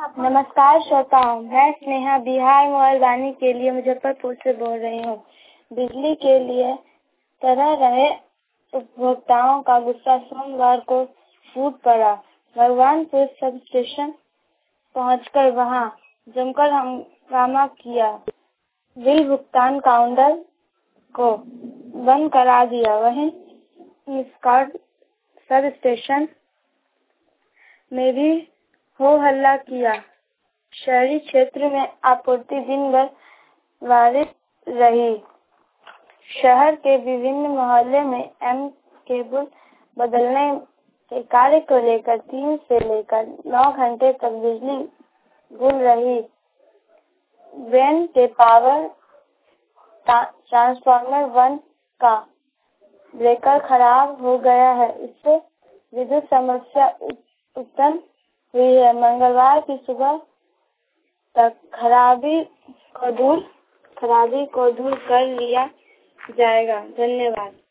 नमस्कार श्रोताओं, मैं स्नेहा बिहार मोबाइल वाणी के लिए मुजफ्फरपुर से बोल रही हूँ। बिजली के लिए तरह रहे उपभोक्ताओं का गुस्सा सोमवार को फूट पड़ा। भगवानपुर सब स्टेशन पहुंचकर वहां जमकर हंगामा किया। बिल भुगतान काउंटर को बंद करा दिया। वहीं मिसकार्ड सब स्टेशन में भी हो हल्ला किया। शहरी क्षेत्र में आपूर्ति दिन भर बाधित रही। शहर के विभिन्न मोहल्ले में एम केबल बदलने के कार्य को लेकर 3 से लेकर 9 घंटे तक बिजली गुल रही। वेन के पावर ट्रांसफार्मर 1 का ब्रेकर खराब हो गया है। इससे विद्युत समस्या उत्पन्न हुई है। मंगलवार की सुबह तक खराबी को दूर कर लिया जाएगा। धन्यवाद।